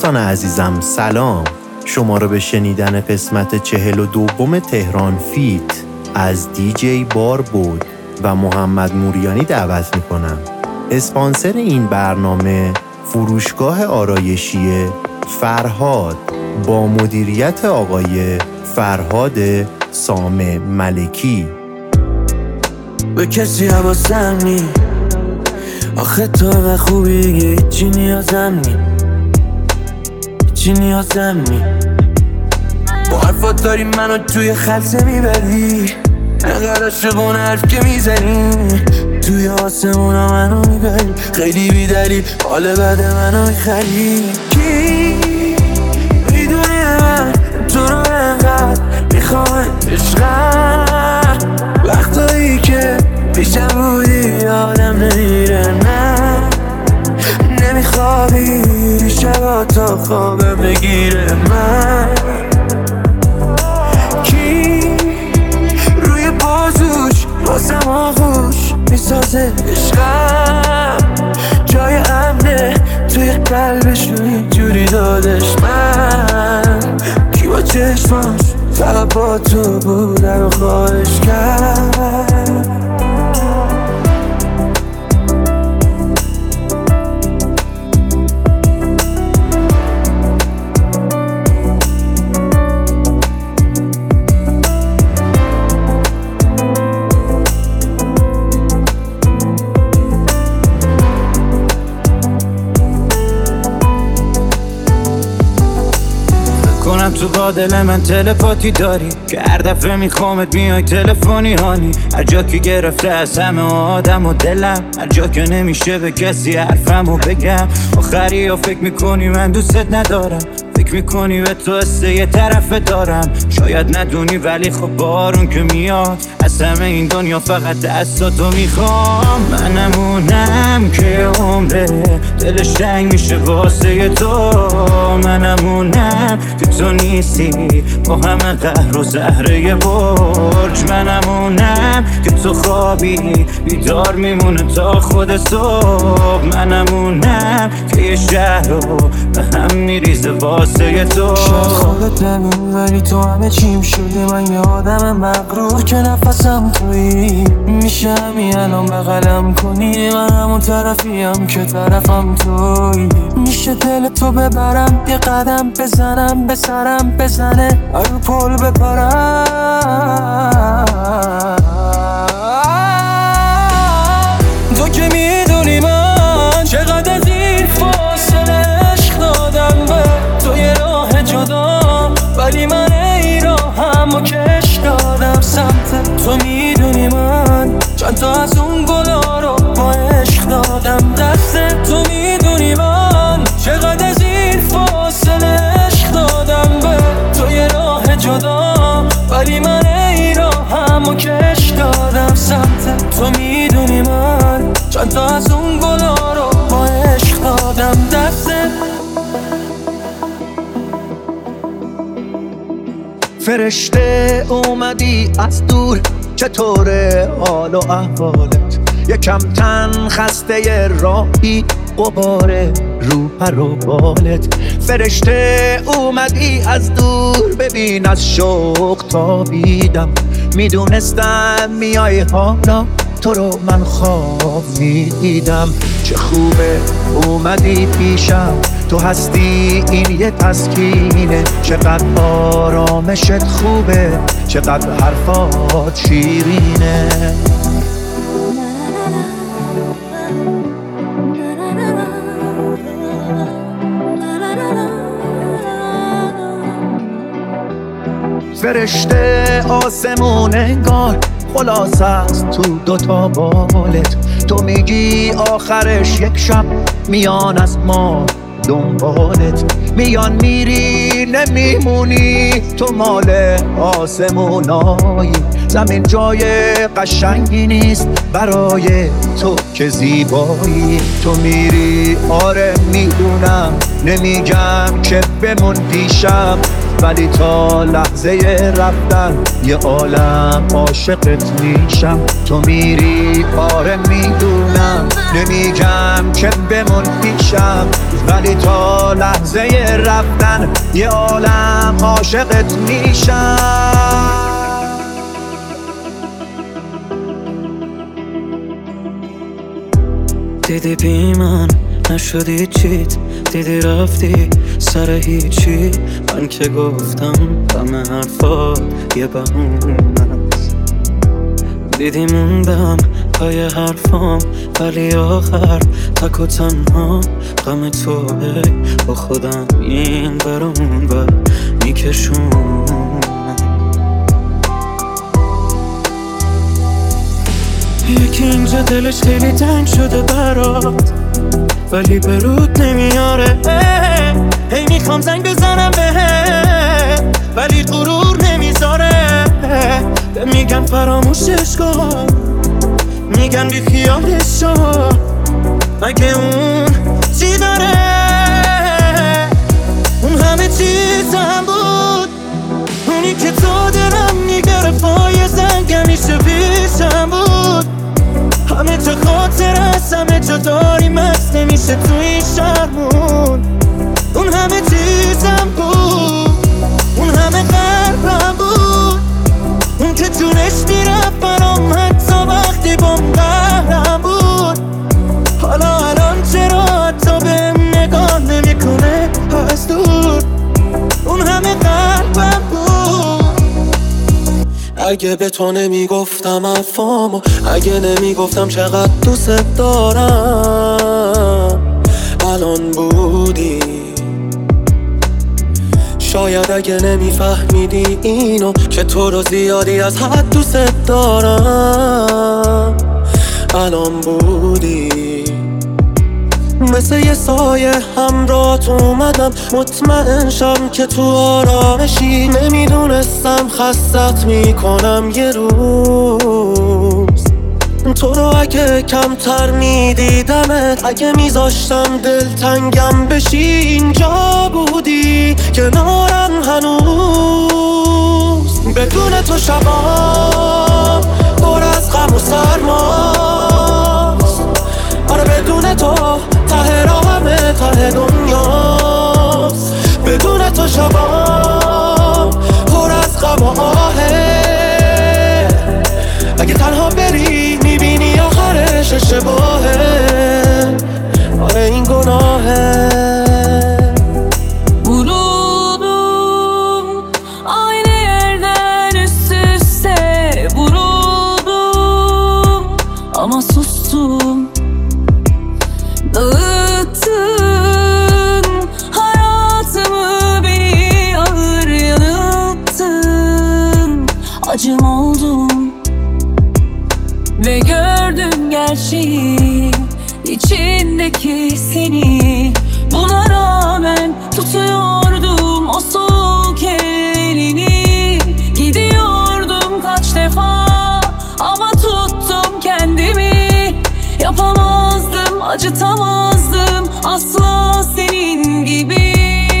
دوستان عزیزم سلام، شما رو به شنیدن قسمت 42 تهران فیت از دیجی باربود و محمد موریانی دعوت میکنم. اسپانسر این برنامه فروشگاه آرایشی فرهاد با مدیریت آقای فرهاد سام ملکی. به کسی حواسم نی، آخه تو و خوبی هیچی نیازم نی، هیچی نیازم نی. با حرفات داری منو توی خلصه میبری، انقدر عاشقونه حرف که میزنی، توی آسمونا منو میبری، خیلی بیدلی حال بد منو میخری. کی میدونه من تو رو انقدر میخوام عشقم، وقتایی که پیشم بودی آدم نمیره، نه نمیخوابی شبا تا خوابم بگیره. من کی روی بازوش واسم آغوش میسازه عشقم، جای امنه توی قلبشون اینجوری دادش. من کی با چشماش فقط با تو بودن و خواهش کرد. تو با دل من تلپاتی داری که هر دفعه میخوامت میای تلفنی هانی، هر جا که گرفته از همه آدم و دلم، هر جا که نمیشه به کسی حرفمو بگم. آخری ها فکر میکنی من دوستت ندارم، فکر میکنی به تو حسه یه طرف دارم، شاید ندونی ولی خب بارون که میاد از همه این دنیا فقط دستاتو میخوام. منمونم که عمره دلش تنگ میشه واسه تو، منمونم که تو نیستی با همه قهر و زهره برج، منمونم که تو خوابی بیدار میمونه تا خود صبح، منمونم که یه شهر رو به هم میریزه واسه تو. شاید خوابت نمون ولی تو همه چیم شدی، من یه آدم مغرور که نفسم تویی، میشه همین الان بغلم کنی، من همون طرفیم که طرفم تویی، میشه دل تو ببرم یه قدم بزنم به سرم بزنه رو پل بپرم. تو که میدونی من چقدر از این فاصله عشق دادم به تو یه راه جدا، ولی من ای راهم و کش دادم سمت تو. میدونی من چند تا از اون گلا رو با عشق دادم دست تو. میدونی من چقدر از این فاصله عشق دادم به تو یه راه جدا، ولی من ای راهم و کش دادم سمت تو. میدونی من چند تا از اون گلا رو با عشق دادم دست. فرشته اومدی از دور، چطوره حال و احوالت؟ یکم تن خسته راهی غباره رو پر و بالت. فرشته اومدی از دور، ببین از شوق تابیدم، میدونستم میای حالا تو رو من خواب میدیدم. چه خوبه اومدی پیشم، تو هستی این یه تسکینه، چقدر آرامشت خوبه، چقدر حرفات شیرینه. فرشته آسمون انگار خلاص است تو دوتا بالت، تو میگی آخرش یک شب میان از ما دنبالت، میان میری نمیمونی، تو مال آسمونایی، زمین جای قشنگی نیست برای تو که زیبایی. تو میری آره میدونم، نمیگم که بمون پیشم، ولی تا لحظه رفتن یه عالم عاشقت میشم. تو میری آره میدونم، نمیگم که بمون پیشم، ولی تا لحظه رفتن یه عالم عاشقت میشم. دیدی بی من نشدی چیت، دیدی رفتی سر هیچی. من که گفتم همه حرفات یه بهونه است. دیدی موندم پای حرفام، ولی آخر تک و تنها غم توه. با خودم این برون و میکشونم. یکی اینجا دلش خیلی تنگ شده برات، ولی به رود نمیاره. هی میخوام زنگ بزنم بهت، ولی غرور نمیذاره. میگن فراموشش کن، میگن بی خیالش شو. مگه اون چی داره؟ اون همه چیزم بود، اونی که تو دلم میگرفت پای زنگ همیشه پیشم بود. همه جا خاطر هست، همه جا داریم هست، نمیشه تو این شهرمون. اون همه چیزم بود، اون همه قلبم بود، اون که جونش میرفت برام حتی وقتی بام قهرم بود. حالا الان چرا حتی بهم نگاه نمیکنه از دور؟ اون همه قلبم بود. اگه به تو نمیگفتم افامو، اگه نمیگفتم چقدر دوست دارم، الان بودی. شاید اگه نمیفهمیدی اینو، که تو رو زیادی از حد دوست دارم، الان بودی. مثل یه سایه همراهت اومدم، مطمئن شم که تو آرامشی. نمیدونستم خستت میکنم یه روز. تو رو اگه کمتر میدیدمت، اگه میذاشتم دلتنگم بشی، اینجا بودی کنارم هنوز. بدون تو شبام پر از غم و سرماست. آره بدون تو ته راهمه، ته دنیاست. بدون تو شبام پر از غم و آهه. اگه تنها بری میبینی آخرش اشتباهه. آره این گناهه. Vuruldum aynı yerden üst üste vuruldum, ama sustum. Dağıttın hayatımı, beni ağır yanılttın. Acım oldum ve gördüm gerçeği, içindeki seni. Buna rağmen tutuyordum o soğuk elini. Gidiyordum kaç defa ama tuttum kendimi. Yapamazdım, acıtamazdım asla senin gibi.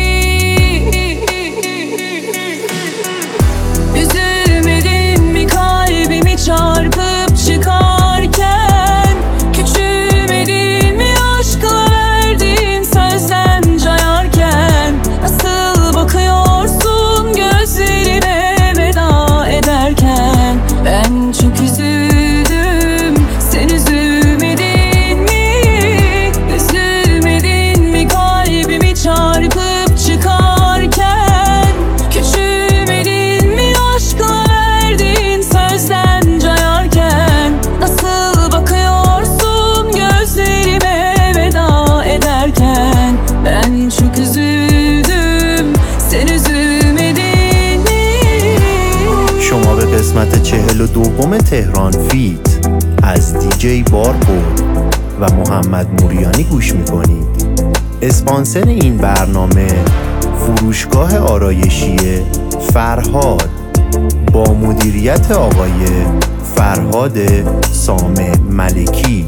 Üzülmedin mi kalbimi çarpıp çıkarken? Küçülmedin mi aşkla verdiğin sözden cayarken? Nasıl bakıyorsun gözlerime veda ederken? Ben çok üzüldüm, sen üzülmedin mi? Üzülmedin mi kalbimi çarpıp çıkarken? Küçülmedin mi aşkla verdiğin sözden cayarken? Nasıl bakıyorsun gözlerime veda ederken? Ben çok üzüldüm, sen üzülmedin mi? شما به قسمت 42 تهران فیت از دیجی باربود و محمد موریانی گوش میکنید. اسپانسر این برنامه فروشگاه آرایشی فرهاد با مدیریت آقای فرهاد سامه ملکی.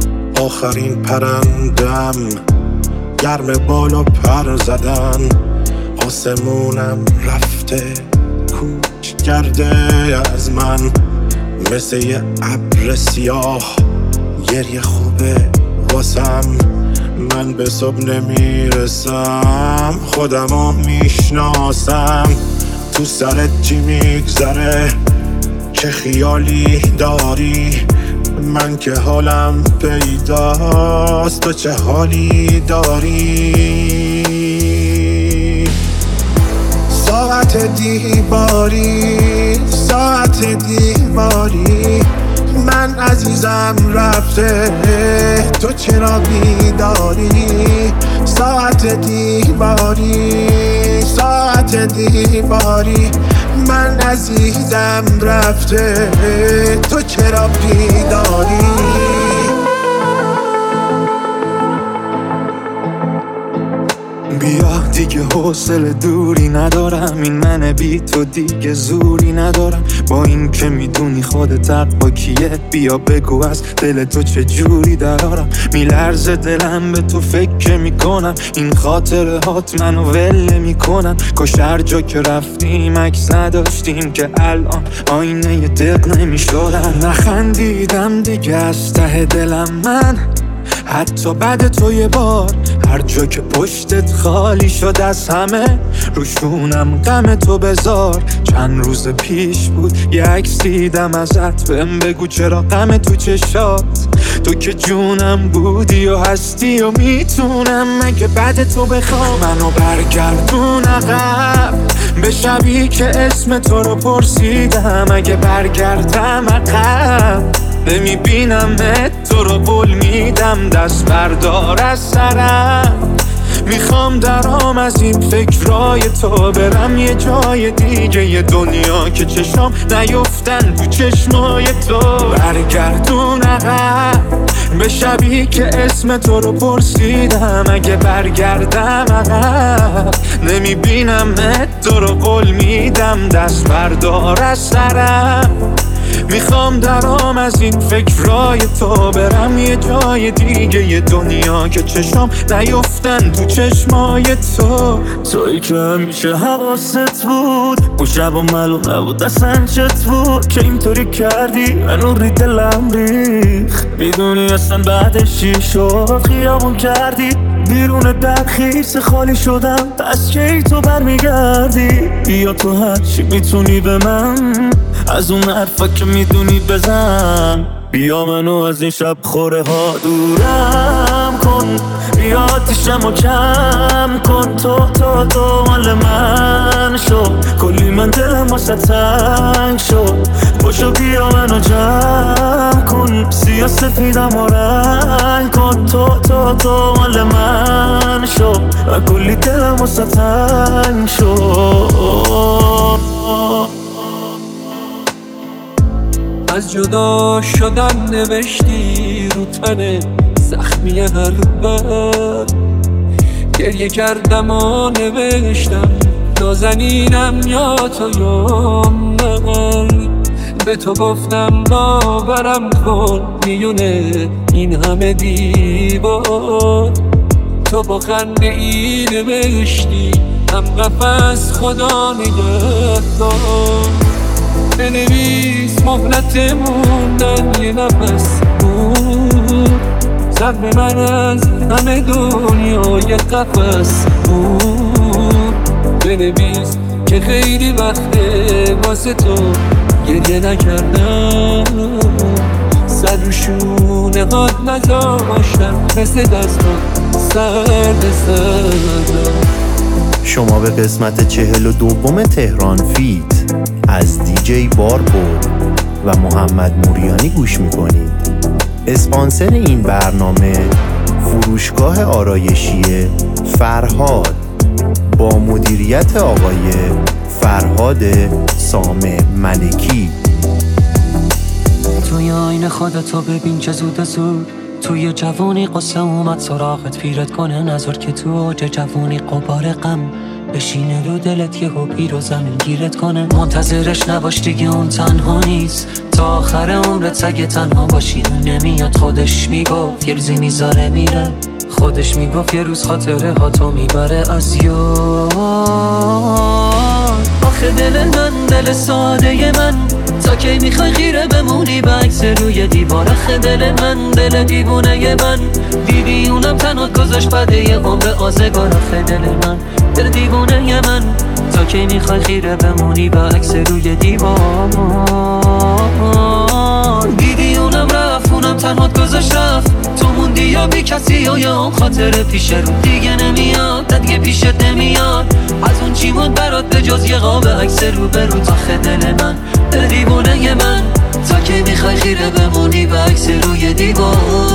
آخرین پرندم گرم بالا پر زدن، آسمونم رفته کوچ کرده از من، مثل یه ابر سیاه گریه خوبه واسم. من به صبح نمیرسم، خودمو میشناسم. تو سرت چی میگذره، چه خیالی داری؟ من که حالم پیداست، تو چه حالی داری؟ ساعت دیواری، ساعت دیواری، من عزیزم رفته، تو چرا بیداری؟ ساعت دیواری، ساعت دیواری، من عزیزم رفته، تو چرا بیداری؟ بیا دیگه حوصله دوری ندارم، این من بی تو دیگه زوری ندارم. با این که میدونی خودت حق با کیه، بیا بگو از دل تو چه جوری درارم. میلرزه دلم به تو فکر میکنم، این خاطره هات منو ول میکنن. کاش هر جا که رفتیم عکس نداشتیم که الان آینه ی دق نمیشدن. نخندیدم دیگه از ته دلم من، حتی بعد تو یه بار، هر جا که پشتت خالی شد از همه، روشونم غم تو بذار. چند روز پیش بود یه عکس دیدم ازت، بهم بگو چرا غم تو چشات. تو که جونم بودی و هستی و میتونم اگه بعد تو بخوام منو برگردون عقب، به شبی که اسم تو رو پرسیدم. اگه برگردم عقب نمیبینمت، تو رو قول میدم دست بردار از سرم. میخوام درام از این فکرای تو، برم یه جای دیگه، یه دنیا که چشام نیفتن تو چشمای تو. برگردون عقب به شبی که اسم تو رو پرسیدم. اگه برگردم عقب نمیبینمت، تو رو قول میدم دست بردار از سرم. میخوام درام از این فکرای تو، برم یه جای دیگه، یه دنیا که چشام نیفتن تو چشمای تو. تویی که همیشه حواست بود، اون شب و معلوم نبود اصلا چت بود که اینطوری کردی، منو ری دلم ریخ. میدونی اصلا بعدش چی شد، خیابون کردی بیرون در خیس خالی شدم. پس کی تو برمیگردی؟ بیا تو هرچی میتونی به من، از اون حرفا که میدونی بزن. بیا منو از این شب خوره ها دورم کن، بیا آتیشمو کم کن. تو مال من شد، کلی من دلم واسه تنگ شد. باشو بیا منو جمع کن، سیاه سفیدم و رنگ کن. تو مال من شد و کلی دلم واسه تنگ شد. از جدا شدن نوشتی رو تن زخمی هر بر، گریه کردم و نوشتم نازنینم یا تو یا من. به تو گفتم باورم کن میونه این همه دیوار. تو با خنده ای نوشتی هم قفس خدا نگهدار. بنویس مهلت موندن یه نفس بود، زخم من از همه دنیای قفس بود. بنویس که خیلی وقته واسه تو گریه نکردم، سر رو شونه هات نذاشتم، مثل دستان سرد سردم. شما به قسمت 42 تهران فیت از دیجی بارپور و محمد موریانی گوش میکنید. اسپانسر این برنامه فروشگاه آرایشی فرهاد با مدیریت آقای فرهاد سامه ملکی. توی آینه خودتو ببین که زود توی جوونی قصه اومد سراغت، پیرت کنه نظر که تو اوج جوونی قبار غم بشینه رو دلت، یهو پیر و زمین گیرت کنه. منتظرش نباش دیگه اون تنها نیست، تا آخر عمرت اگه تنها باشی نمیاد. خودش میگفت یه روزی میذاره میره، خودش میگفت یه روز خاطره ها تو میبره از یاد. آخه دل من دل ساده من، تا کی میخوای خیره بمونی به عکس روی دیوار؟ آخه دل من دل دیوونه من، دیدی اونم تنها گذاشت بعد یه عمر آزگار. آخه دل من دل دیوونه من، تا کی میخوای خیره بمونی به عکس روی دیوار؟ دیدی اونم رفت، اونم تنها گذاشت رفت، تو موندی یا بی کسی یا اون خاطره پیش رو دیگه نمیاد، دیگه پیشت نمیاد. از اون چی موند برات به جز یه قاب عکس رو به رو؟ آخه دل من دل دیوونه من، تا کی میخوای خیره بمونی به عکس روی دیوار؟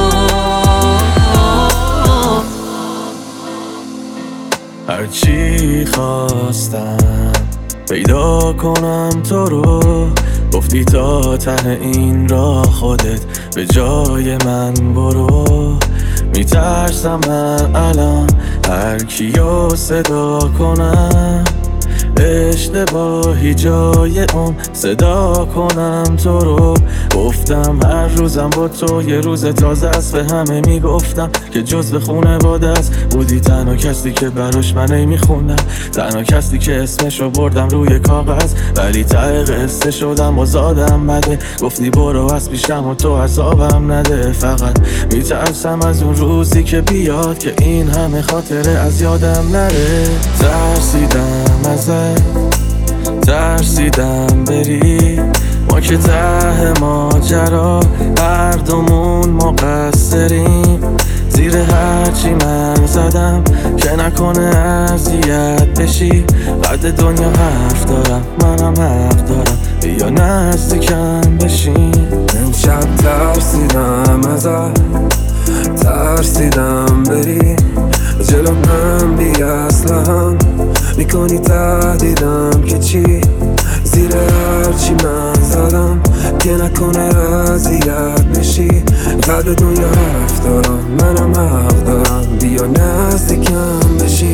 هرچی خواستم پیدا کنم تو رو، گفتی تا ته این راه خودت به جای من برو. میترسم من الان هر کیو صدا کنم، اشتباهی جای اون صدا کنم تو رو. گفتم هر روزم با تو یه روز تازه است، به همه میگفتم که جز به خونواده است. بودی تنها کسی که براش من نمیخوندم، تنها کسی که اسمشو بردم روی کاغذ، ولی ته قصه شدم و زادم بده. گفتی برو از پیشم و تو عذابم نده، فقط میترسم از اون روزی که بیاد که این همه خاطره از یادم نره. ترسیدم ازت، ترسیدم بری، ما که ته ماجرا هر دومون مقصریم. زیر هرچی من زدم که نکنه اذیت بشی، قد دنیا حرف دارم منم حق دارم، بیا نزدیکم بشین. امشب ترسیدم ازت، ترسیدم بری، جلو من بی اصلا میکنی تهدیدم که چی؟ زیر هرچی من زدم که نکنه اذیت بشی، قلب دنیا حرف دارم منم حق دارم، بیا نزدیکم بشی.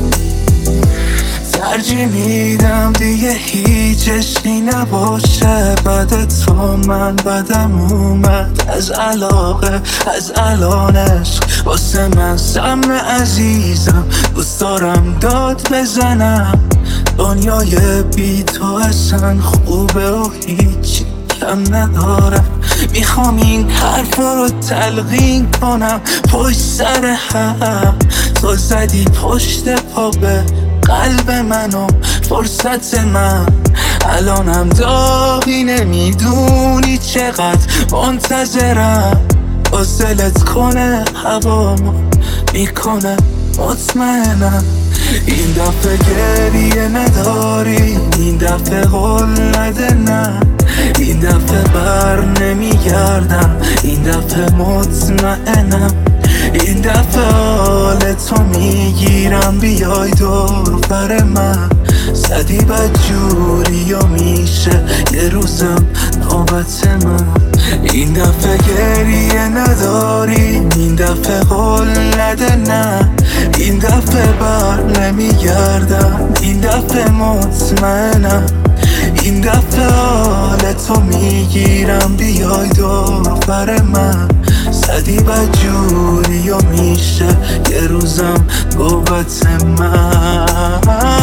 ترجیح میدم دیگه هیچ عشقی نباشه، بعد تو من بدم اومد از علاقه، از الان عشق واسه من سم عزیزم. دوست دارم داد بزنم، دنیای بی تو اصلا خوبه و هیچی کم ندارم. میخوام این حرفا رو تلقین کنم پشت سر هم، تو زدی پشت پا به قلب منو فرصت من. الانم داغی نمیدونی چقدر منتظرم، وصلت کنه هوامو میکنه مطمئنم. این دفعه گریه نداری، این دفعه قول نده نه، این دفعه بر نمیگردم، این دفعه مطمئنم. این دفعه حال تو میگیرم، بیای دور بر من. زدی بدجوری و میشه یه روزم نوبت من. این دفعه گریه نداری، این دفعه قول نده نه، این دفعه بر نمیگردم، این دفعه مطمئنم. این دفعه حال تو میگیرم، بیای دور بر من. زدی بدجوری و میشه یه روزم نوبت من.